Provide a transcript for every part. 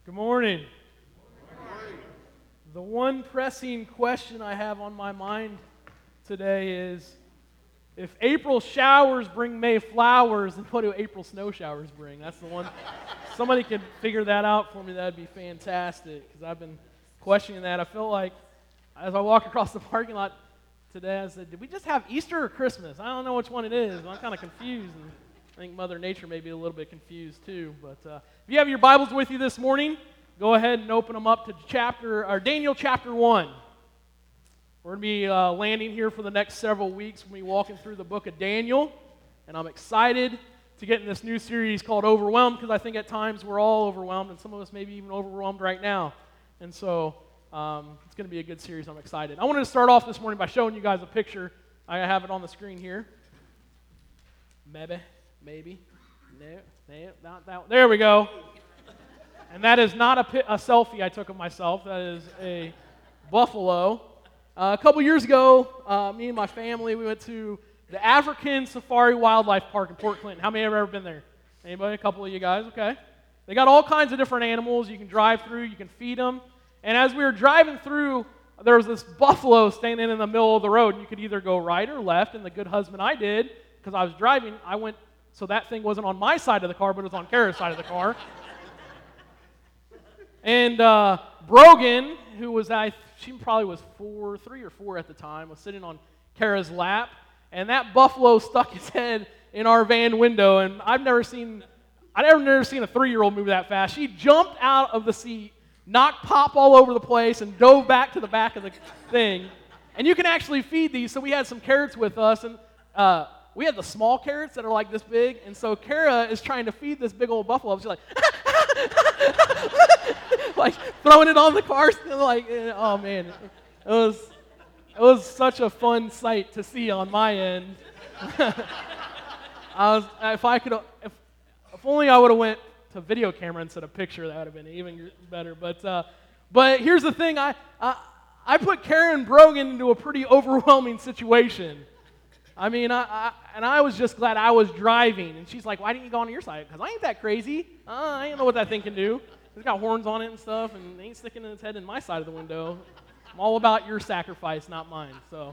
Good morning. The one pressing question I have on my mind today is, if April showers bring May flowers, then what do April snow showers bring? That's the one. Somebody could figure that out for me. That'd be fantastic, because I've been questioning that. I feel like as I walk across the parking lot today, I said, did we just have Easter or Christmas? I don't know which one it is. I'm kind of confused, and I think Mother Nature may be a little bit confused too. But if you have your Bibles with you this morning, go ahead and open them up to Daniel chapter 1. We're going to be landing here for the next several weeks. We'll be walking through the book of Daniel, and I'm excited to get in this new series called Overwhelmed, because I think at times we're all overwhelmed, and some of us may be even overwhelmed right now. And so it's going to be a good series. I'm excited. I wanted to start off this morning by showing you guys a picture. I have it on the screen here. Maybe. No, not that one. There we go. And that is not a selfie I took of myself. That is a buffalo. A couple years ago, me and my family, we went to the African Safari Wildlife Park in Port Clinton. How many have ever been there? Anybody? A couple of you guys? Okay. They got all kinds of different animals you can drive through. You can feed them. And as we were driving through, there was this buffalo standing in the middle of the road. You could either go right or left. And the good husband I did, because I was driving, I went, so that thing wasn't on my side of the car, but it was on Kara's side of the car. And Brogan, who was, she probably was 3 or 4 at the time, was sitting on Kara's lap, and that buffalo stuck his head in our van window, and I've never seen a 3-year-old move that fast. She jumped out of the seat, knocked Pop all over the place, and dove back to the back of the thing. And you can actually feed these, so we had some carrots with us, and we had the small carrots that are like this big, and so Kara is trying to feed this big old buffalo. She's like, like throwing it on the car, like, oh man, it was such a fun sight to see on my end. If only I would have went to video camera instead of picture, that would have been even better. But here's the thing, I put Karen Brogan into a pretty overwhelming situation. I mean, I was just glad I was driving. And she's like, why didn't you go on your side? Because I ain't that crazy. I don't know what that thing can do. It's got horns on it and stuff, and it ain't sticking its head in my side of the window. I'm all about your sacrifice, not mine. So,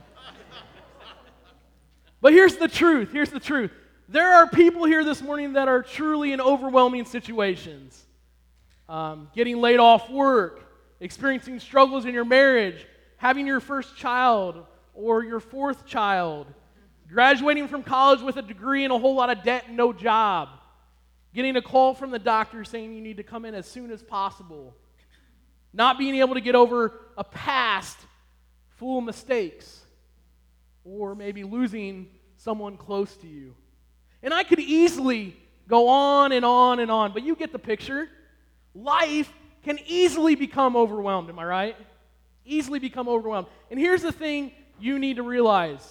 but here's the truth. Here's the truth. There are people here this morning that are truly in overwhelming situations. Getting laid off work, experiencing struggles in your marriage, having your first child or your 4th child, graduating from college with a degree and a whole lot of debt and no job. Getting a call from the doctor saying you need to come in as soon as possible. Not being able to get over a past full of mistakes. Or maybe losing someone close to you. And I could easily go on and on and on, but you get the picture. Life can easily become overwhelmed, am I right? Easily become overwhelmed. And here's the thing you need to realize.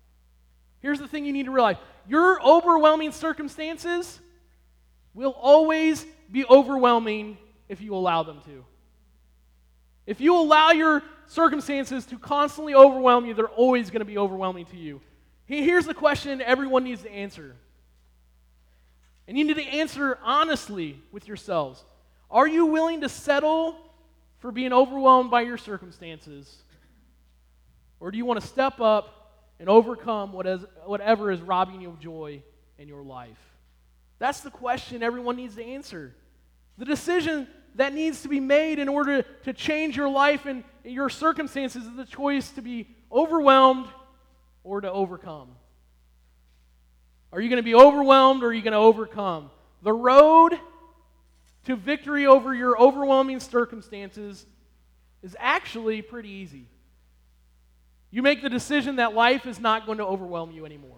Your overwhelming circumstances will always be overwhelming if you allow them to. If you allow your circumstances to constantly overwhelm you, they're always going to be overwhelming to you. Here's the question everyone needs to answer. And you need to answer honestly with yourselves. Are you willing to settle for being overwhelmed by your circumstances? Or do you want to step up and overcome whatever is robbing you of joy in your life? That's the question everyone needs to answer. The decision that needs to be made in order to change your life and your circumstances is the choice to be overwhelmed or to overcome. Are you going to be overwhelmed or are you going to overcome? The road to victory over your overwhelming circumstances is actually pretty easy. You make the decision that life is not going to overwhelm you anymore.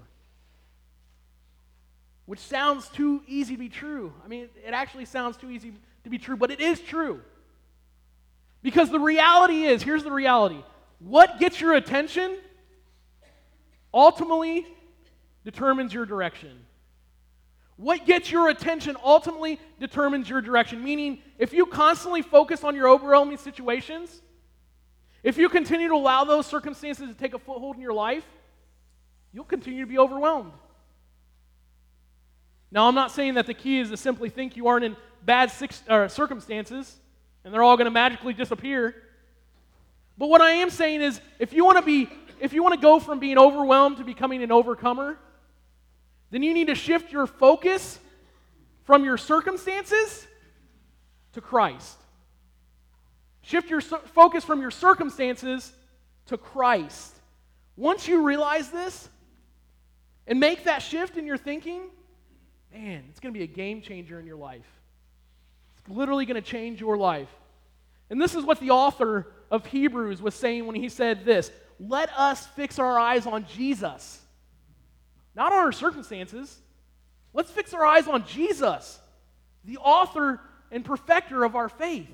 Which sounds too easy to be true. I mean, it actually sounds too easy to be true, but it is true. Because the reality is, here's the reality. What gets your attention ultimately determines your direction. What gets your attention ultimately determines your direction. Meaning, if you constantly focus on your overwhelming situations, if you continue to allow those circumstances to take a foothold in your life, you'll continue to be overwhelmed. Now, I'm not saying that the key is to simply think you aren't in bad circumstances. and they're all going to magically disappear. But what I am saying is, if you want to go from being overwhelmed to becoming an overcomer, then you need to shift your focus from your circumstances to Christ. Shift your focus from your circumstances to Christ. Once you realize this and make that shift in your thinking, man, it's going to be a game changer in your life. It's literally going to change your life. And this is what the author of Hebrews was saying when he said this: let us fix our eyes on Jesus, not on our circumstances. Let's fix our eyes on Jesus, the author and perfecter of our faith.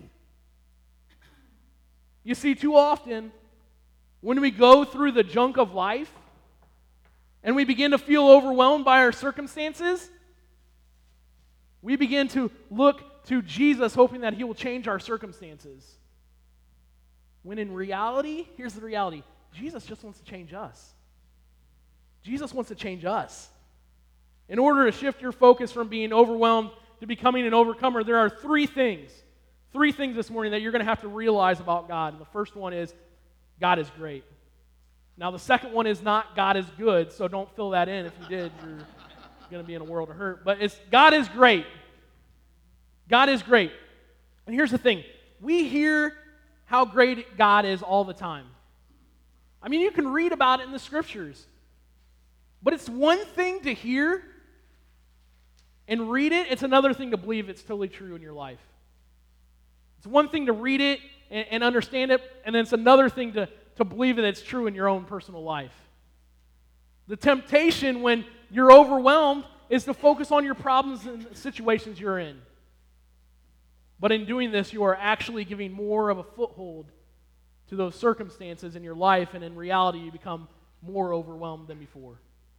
You see, too often, when we go through the junk of life and we begin to feel overwhelmed by our circumstances, we begin to look to Jesus hoping that He will change our circumstances. When in reality, here's the reality: Jesus just wants to change us. Jesus wants to change us. In order to shift your focus from being overwhelmed to becoming an overcomer, there are three things this morning that you're going to have to realize about God. And the first one is, God is great. Now, the second one is not God is good, so don't fill that in. If you did, you're going to be in a world of hurt. But it's God is great. God is great. And here's the thing. We hear how great God is all the time. I mean, you can read about it in the Scriptures. But it's one thing to hear and read it. It's another thing to believe it's totally true in your life. It's one thing to read it and understand it, and then it's another thing to believe that it's true in your own personal life. The temptation when you're overwhelmed is to focus on your problems and situations you're in. But in doing this, you are actually giving more of a foothold to those circumstances in your life, and in reality, you become more overwhelmed than before.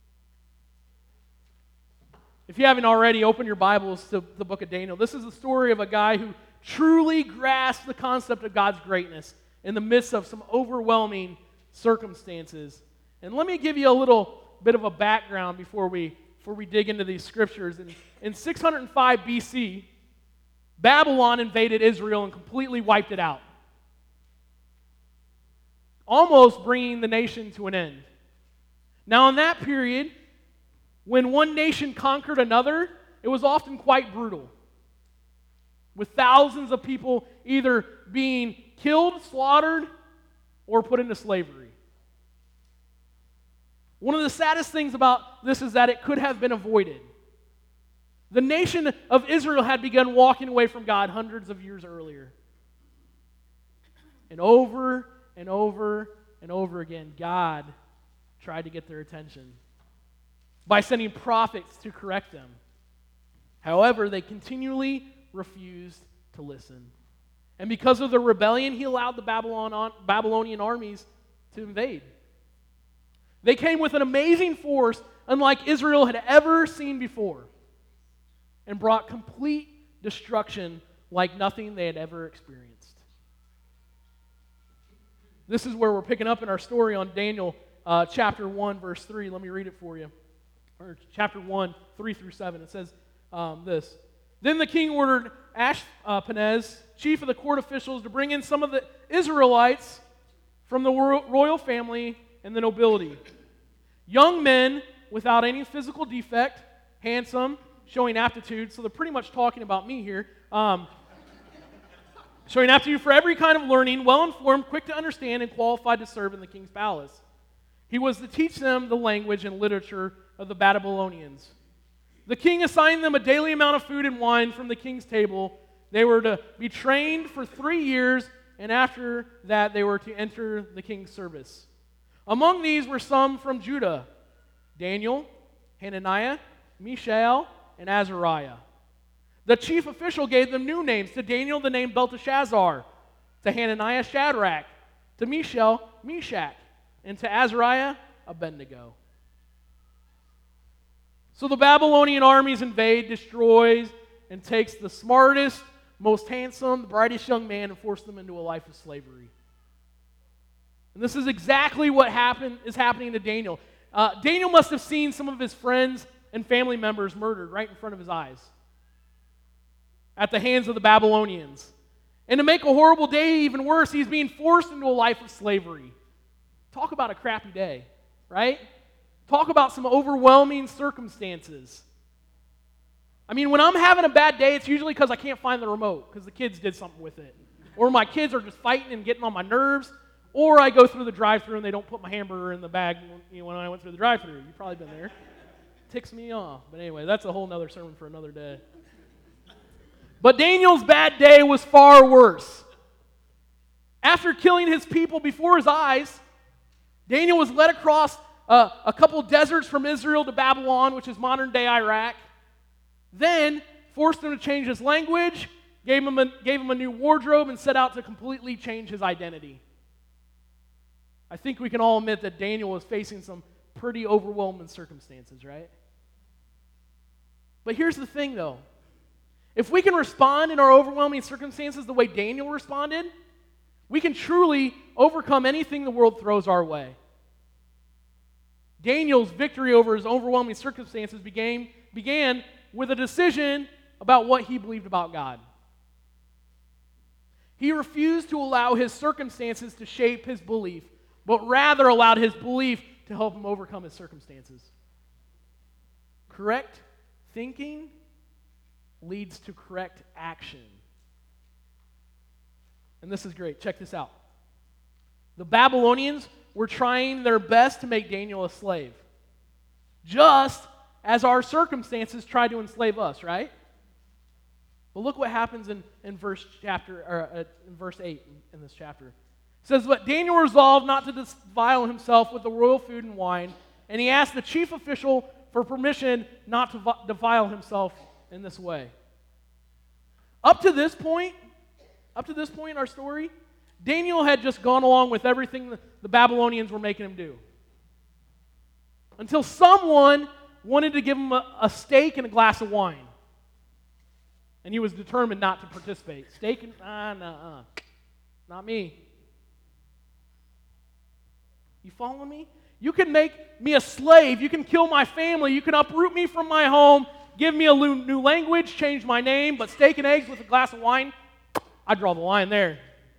If you haven't already, open your Bibles to the book of Daniel. This is the story of a guy who truly grasped the concept of God's greatness in the midst of some overwhelming circumstances. And let me give you a little bit of a background before we dig into these scriptures. In 605 BC, Babylon invaded Israel and completely wiped it out, almost bringing the nation to an end. Now, in that period, when one nation conquered another, it was often quite brutal, with thousands of people either being killed, slaughtered, or put into slavery. One of the saddest things about this is that it could have been avoided. The nation of Israel had begun walking away from God hundreds of years earlier. And over and over and over again, God tried to get their attention by sending prophets to correct them. However, they continually refused to listen. And because of the rebellion, He allowed the Babylonian armies to invade. They came with an amazing force unlike Israel had ever seen before, and brought complete destruction like nothing they had ever experienced. This is where we're picking up in our story on Daniel chapter 1, verse 3. Let me read it for you. Or chapter 1, 3 through 7. It says this. Then the king ordered Ashpenaz, chief of the court officials, to bring in some of the Israelites from the royal family and the nobility. Young men without any physical defect, handsome, showing aptitude. So they're pretty much talking about me here. Showing aptitude for every kind of learning, well-informed, quick to understand, and qualified to serve in the king's palace. He was to teach them the language and literature of the Babylonians. The king assigned them a daily amount of food and wine from the king's table. They were to be trained for 3 years, and after that they were to enter the king's service. Among these were some from Judah: Daniel, Hananiah, Mishael, and Azariah. The chief official gave them new names. To Daniel the name Belteshazzar, to Hananiah Shadrach, to Mishael Meshach, and to Azariah Abednego. So the Babylonian armies invade, destroys, and takes the smartest, most handsome, the brightest young man and force them into a life of slavery. And this is exactly what is happening to Daniel. Daniel must have seen some of his friends and family members murdered right in front of his eyes at the hands of the Babylonians. And to make a horrible day even worse, he's being forced into a life of slavery. Talk about a crappy day, right? Talk about some overwhelming circumstances. I mean, when I'm having a bad day, it's usually because I can't find the remote, because the kids did something with it. Or my kids are just fighting and getting on my nerves. Or I go through the drive-thru and they don't put my hamburger in the bag when I went through the drive-thru. You've probably been there. Ticks me off. But anyway, that's a whole other sermon for another day. But Daniel's bad day was far worse. After killing his people before his eyes, Daniel was led across a couple deserts from Israel to Babylon, which is modern-day Iraq. Then forced him to change his language, gave him a new wardrobe, and set out to completely change his identity. I think we can all admit that Daniel was facing some pretty overwhelming circumstances, right? But here's the thing, though. If we can respond in our overwhelming circumstances the way Daniel responded, we can truly overcome anything the world throws our way. Daniel's victory over his overwhelming circumstances began with a decision about what he believed about God. He refused to allow his circumstances to shape his belief, but rather allowed his belief to help him overcome his circumstances. Correct thinking leads to correct action. And this is great. Check this out. The Babylonians were trying their best to make Daniel a slave, just as our circumstances tried to enslave us, right? But look what happens in verse 8 in this chapter. It says, "But Daniel resolved not to defile himself with the royal food and wine, and he asked the chief official for permission not to defile himself in this way." Up to this point in our story, Daniel had just gone along with everything the Babylonians were making him do. Until someone wanted to give him a steak and a glass of wine. And he was determined not to participate. Steak and, not me. You follow me? You can make me a slave. You can kill my family. You can uproot me from my home, give me a new language, change my name, but steak and eggs with a glass of wine, I draw the line there.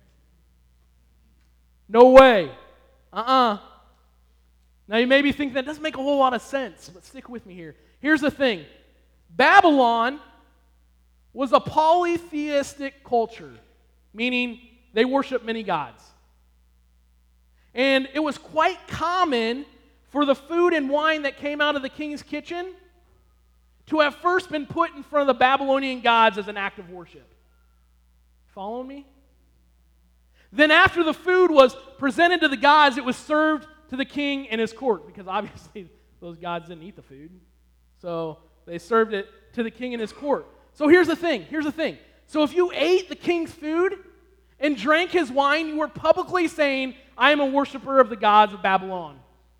No way. Now you maybe think that doesn't make a whole lot of sense, but stick with me here. Here's the thing. Babylon was a polytheistic culture, meaning they worship many gods. And it was quite common for the food and wine that came out of the king's kitchen to have first been put in front of the Babylonian gods as an act of worship. Follow me? Then after the food was presented to the gods, it was served to the king and his court, because obviously those gods didn't eat the food. So they served it to the king and his court. So here's the thing. So if you ate the king's food and drank his wine, you were publicly saying, "I am a worshiper of the gods of Babylon."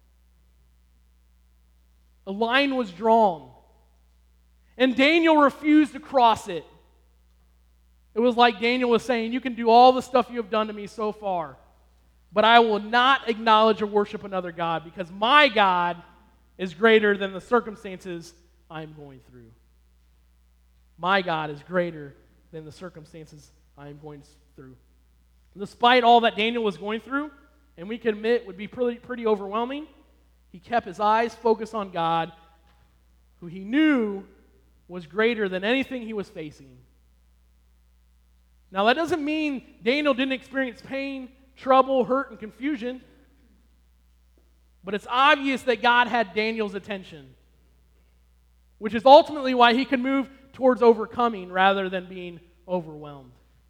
A line was drawn. And Daniel refused to cross it. It was like Daniel was saying, "You can do all the stuff you have done to me so far, but I will not acknowledge or worship another God, because my God is greater than the circumstances I am going through." My God is greater than the circumstances I am going through. Despite all that Daniel was going through, and we can admit would be pretty overwhelming, he kept his eyes focused on God, who he knew was greater than anything he was facing. Now, that doesn't mean Daniel didn't experience pain, trouble, hurt, and confusion, but it's obvious that God had Daniel's attention, which is ultimately why he could move towards overcoming rather than being overwhelmed.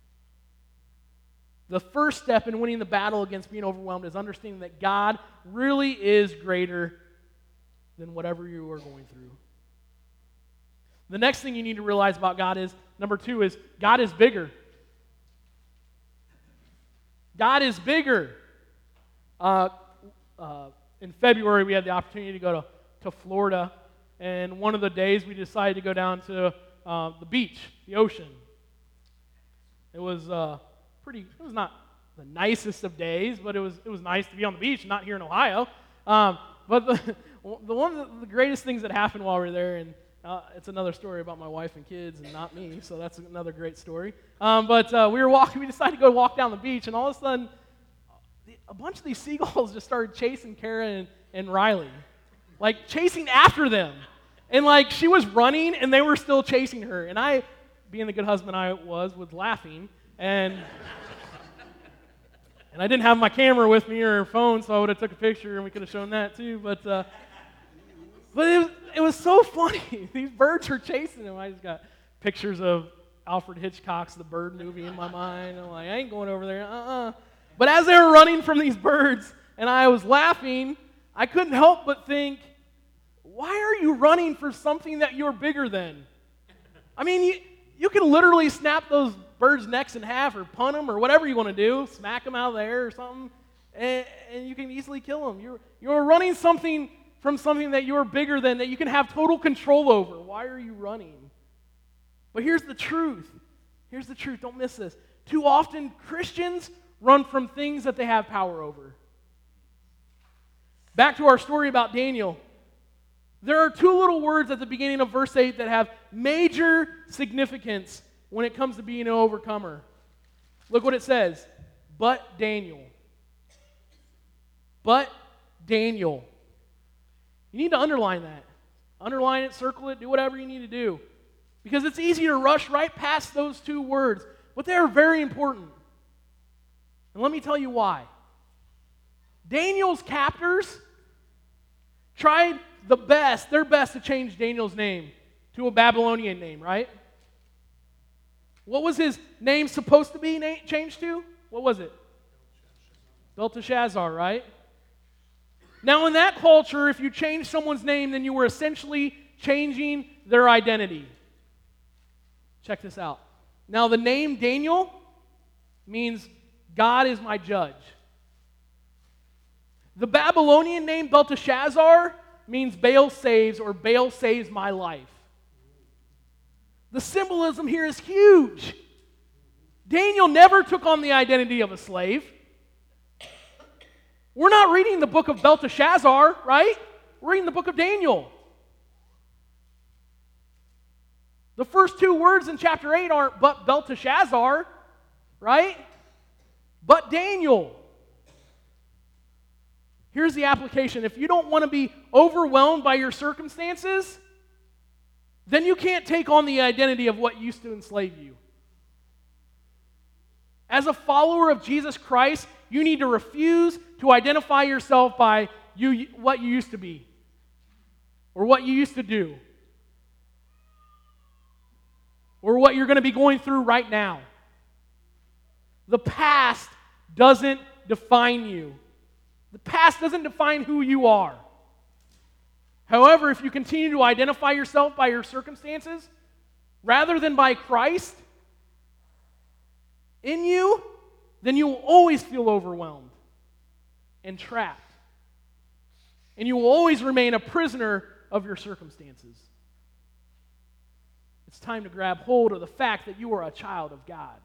The first step in winning the battle against being overwhelmed is understanding that God really is greater than whatever you are going through. The next thing you need to realize about God is, number 2, is God is bigger. God is bigger. In February, we had the opportunity to go to Florida, and one of the days we decided to go down to the beach, the ocean. It was it was not the nicest of days, but it was nice to be on the beach, not here in Ohio. But one of the greatest things that happened while we were there, and It's another story about my wife and kids and not me, so that's another great story. But we decided to go walk down the beach, and all of a sudden, a bunch of these seagulls just started chasing Kara and Riley, like chasing after them. And like she was running, and they were still chasing her. And I, being the good husband I was laughing, and I didn't have my camera with me or phone, so I would have took a picture, and we could have shown that too. But it was so funny. These birds were chasing them. I just got pictures of Alfred Hitchcock's The Bird movie in my mind. I'm like, I ain't going over there. But as they were running from these birds, and I was laughing, I couldn't help but think, why are you running for something that you're bigger than? I mean, you can literally snap those birds' necks in half or punt them or whatever you want to do, smack them out of the air or something, and you can easily kill them. You're running from something that you're bigger than, that you can have total control over. Why are you running? But here's the truth. Here's the truth. Don't miss this. Too often, Christians run from things that they have power over. Back to our story about Daniel. There are two little words at the beginning of verse 8 that have major significance when it comes to being an overcomer. Look what it says. But Daniel. But Daniel. You need to underline that. Underline it, circle it, do whatever you need to do. Because it's easy to rush right past those two words, but they are very important. And let me tell you why. Daniel's captors tried their best to change Daniel's name to a Babylonian name, right? What was his name supposed to be changed to? What was it? Belteshazzar, right? Now, in that culture, if you changed someone's name, then you were essentially changing their identity. Check this out. Now, the name Daniel means God is my judge. The Babylonian name Belteshazzar means Baal saves, or Baal saves my life. The symbolism here is huge. Daniel never took on the identity of a slave. We're not reading the book of Belteshazzar, right? We're reading the book of Daniel. The first two words in chapter 8 aren't but Belteshazzar, right? But Daniel. Here's the application. If you don't want to be overwhelmed by your circumstances, then you can't take on the identity of what used to enslave you. As a follower of Jesus Christ, you need to refuse to identify yourself by what you used to be or what you used to do or what you're going to be going through right now. The past doesn't define you. The past doesn't define who you are. However, if you continue to identify yourself by your circumstances rather than by Christ in you, then you will always feel overwhelmed and trapped. And you will always remain a prisoner of your circumstances. It's time to grab hold of the fact that you are a child of God.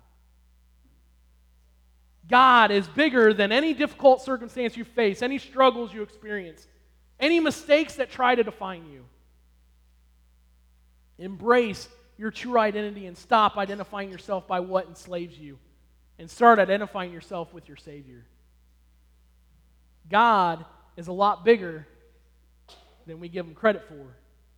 God is bigger than any difficult circumstance you face, any struggles you experience, any mistakes that try to define you. Embrace your true identity and stop identifying yourself by what enslaves you, and start identifying yourself with your Savior. God is a lot bigger than we give Him credit for.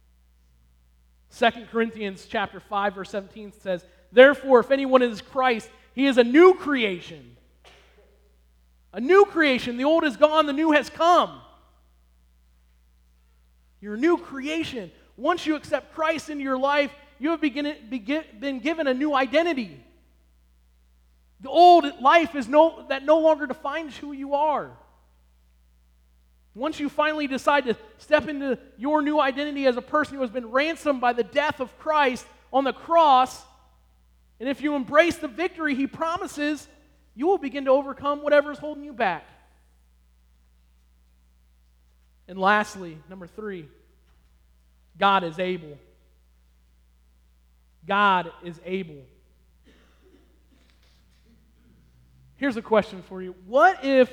2 Corinthians chapter 5, verse 17 says, "Therefore, if anyone is Christ, he is a new creation." A new creation. The old is gone, the new has come. You're a new creation. Once you accept Christ into your life, you have been given a new identity. The old life is no longer defines who you are. Once you finally decide to step into your new identity as a person who has been ransomed by the death of Christ on the cross, and if you embrace the victory He promises, you will begin to overcome whatever is holding you back. And lastly, number 3, God is able. God is able. Here's a question for you. What if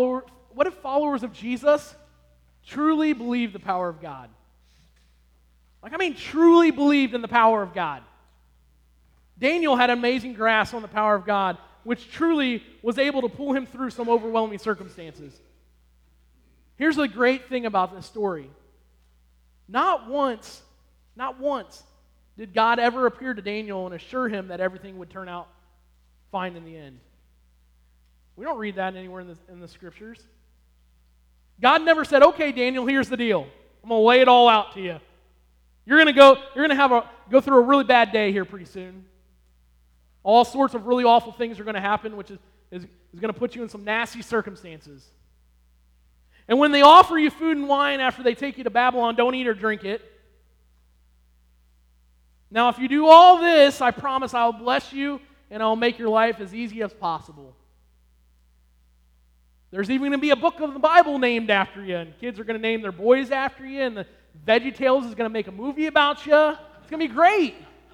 followers of Jesus truly believe the power of God? Truly believed in the power of God. Daniel had amazing grasp on the power of God, which truly was able to pull him through some overwhelming circumstances. Here's the great thing about this story. Not once did God ever appear to Daniel and assure him that everything would turn out fine in the end. We don't read that anywhere in the scriptures. God never said, "Okay, Daniel, here's the deal. I'm going to lay it all out to you. You're going to go through a really bad day here pretty soon. All sorts of really awful things are going to happen, which is going to put you in some nasty circumstances. And when they offer you food and wine after they take you to Babylon, don't eat or drink it. Now, if you do all this, I promise I'll bless you and I'll make your life as easy as possible. There's even going to be a book of the Bible named after you, and kids are going to name their boys after you, and the VeggieTales is going to make a movie about you. It's going to be great."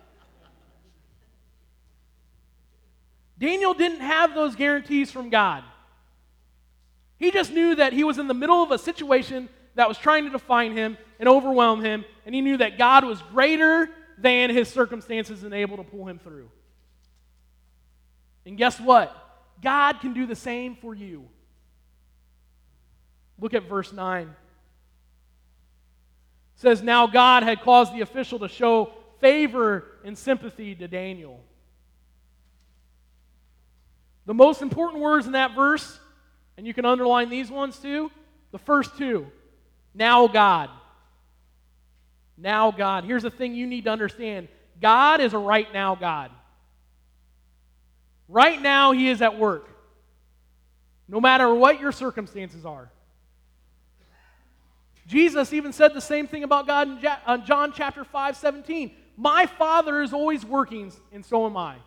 Daniel didn't have those guarantees from God. He just knew that he was in the middle of a situation that was trying to define him and overwhelm him, and he knew that God was greater than his circumstances and able to pull him through. And guess what? God can do the same for you. Look at verse 9. It says, "Now God had caused the official to show favor and sympathy to Daniel." The most important words in that verse, and you can underline these ones too, the first two, now God. Now God. Here's the thing you need to understand. God is a right now God. Right now He is at work. No matter what your circumstances are. Jesus even said the same thing about God in John chapter 5:17. "My Father is always working, and so am I."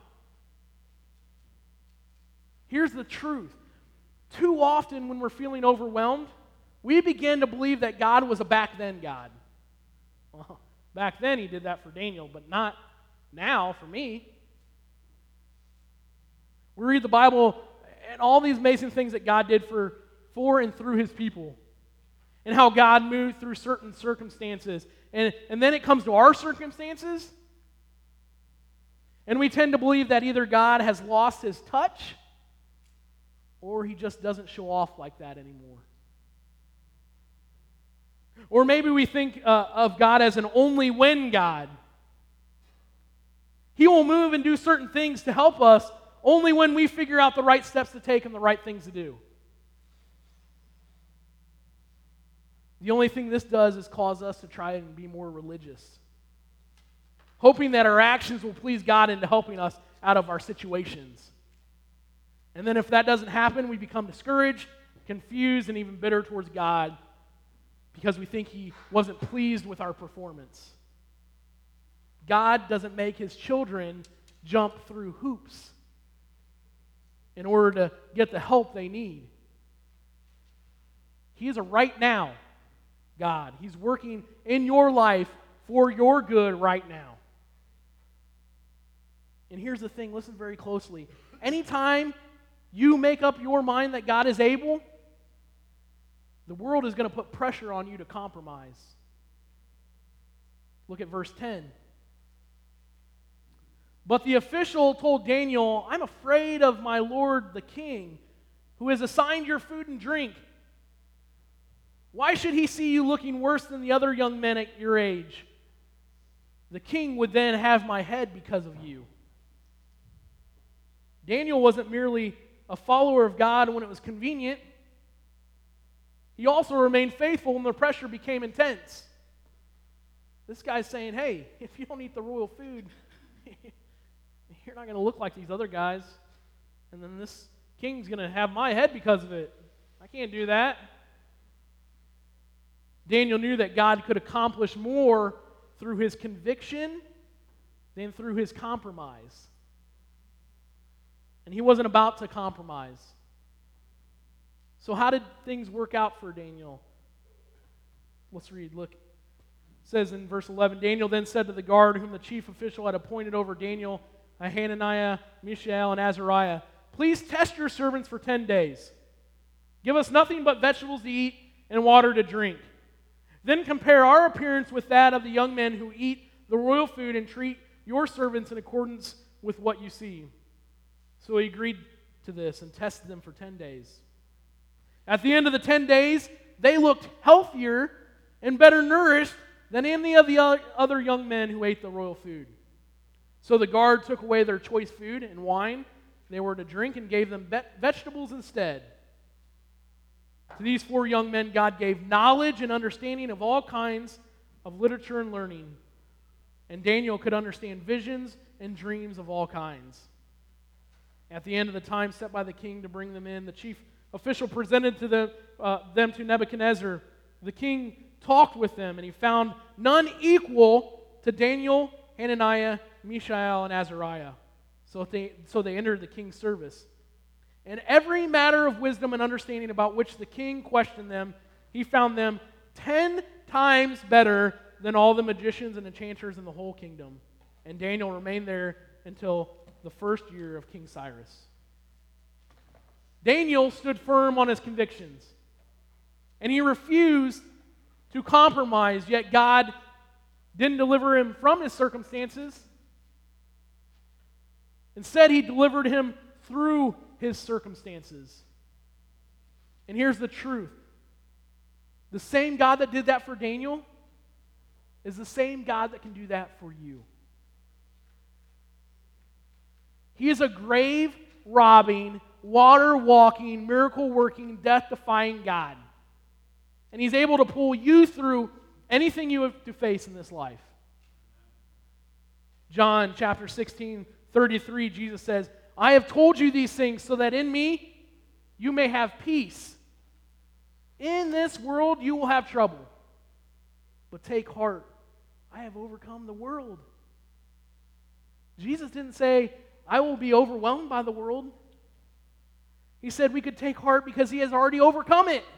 Here's the truth. Too often when we're feeling overwhelmed, we begin to believe that God was a back then God. Well, back then He did that for Daniel, but not now for me. We read the Bible and all these amazing things that God did for and through His people. And how God moved through certain circumstances. And then it comes to our circumstances. And we tend to believe that either God has lost His touch or He just doesn't show off like that anymore. Or maybe we think of God as an only when God. He will move and do certain things to help us only when we figure out the right steps to take and the right things to do. The only thing this does is cause us to try and be more religious, hoping that our actions will please God into helping us out of our situations. And then if that doesn't happen, we become discouraged, confused, and even bitter towards God because we think He wasn't pleased with our performance. God doesn't make His children jump through hoops in order to get the help they need. He is a right now God. He's working in your life for your good right now. And here's the thing, listen very closely. Anytime you make up your mind that God is able, the world is going to put pressure on you to compromise. Look at verse 10. "But the official told Daniel, 'I'm afraid of my lord the king, who has assigned your food and drink. Why should he see you looking worse than the other young men at your age? The king would then have my head because of you.'" Daniel wasn't merely a follower of God when it was convenient. He also remained faithful when the pressure became intense. This guy's saying, hey, if you don't eat the royal food, you're not going to look like these other guys. And then this king's going to have my head because of it. I can't do that. Daniel knew that God could accomplish more through his conviction than through his compromise. And he wasn't about to compromise. So how did things work out for Daniel? Let's read. Look. It says in verse 11, "Daniel then said to the guard whom the chief official had appointed over Daniel, Hananiah, Mishael, and Azariah, 'Please test your servants for 10 days. Give us nothing but vegetables to eat and water to drink. Then compare our appearance with that of the young men who eat the royal food and treat your servants in accordance with what you see." So he agreed to this and tested them for 10 days. At the end of the 10 days, they looked healthier and better nourished than any of the other young men who ate the royal food. So the guard took away their choice food and wine they were to drink and gave them vegetables instead. To these 4 young men, God gave knowledge and understanding of all kinds of literature and learning. And Daniel could understand visions and dreams of all kinds. At the end of the time set by the king to bring them in, the chief official presented to them to Nebuchadnezzar. The king talked with them, and he found none equal to Daniel, Hananiah, Mishael, and Azariah. So they entered the king's service. And every matter of wisdom and understanding about which the king questioned them, he found them 10 times better than all the magicians and enchanters in the whole kingdom. And Daniel remained there until the first year of King Cyrus. Daniel stood firm on his convictions, and he refused to compromise, yet God didn't deliver him from his circumstances. Instead, he delivered him through his circumstances. And here's the truth. The same God that did that for Daniel is the same God that can do that for you. He is a grave-robbing, water-walking, miracle-working, death-defying God. And He's able to pull you through anything you have to face in this life. John chapter 16:33, Jesus says, "I have told you these things so that in me you may have peace. In this world you will have trouble. But take heart, I have overcome the world." Jesus didn't say, "I will be overwhelmed by the world." He said we could take heart because He has already overcome it.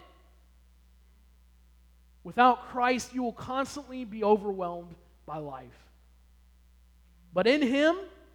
Without Christ, you will constantly be overwhelmed by life. But in Him,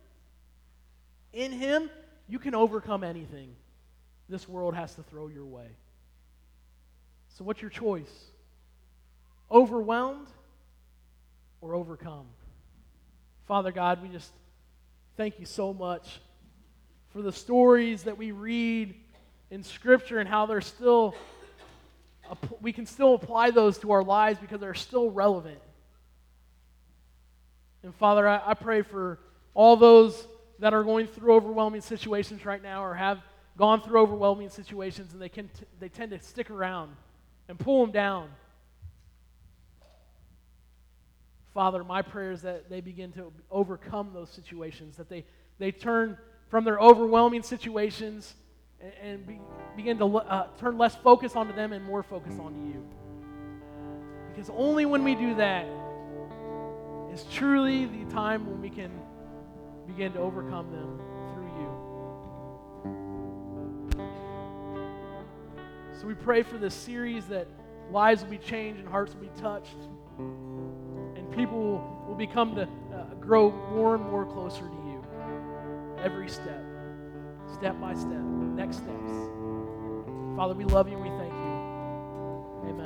you can overcome anything this world has to throw your way. So what's your choice? Overwhelmed or overcome? Father God, we just thank You so much for the stories that we read in Scripture and how they're still, we can still apply those to our lives because they're still relevant. And Father, I pray for all those that are going through overwhelming situations right now or have gone through overwhelming situations, and they tend to stick around and pull them down. Father, my prayer is that they begin to overcome those situations, that they turn from their overwhelming situations and begin to turn less focus onto them and more focus onto You. Because only when we do that is truly the time when we can begin to overcome them through You. So we pray for this series that lives will be changed and hearts will be touched, and people will become to grow more and more closer to You. Every step by step, next steps. Father, we love You and we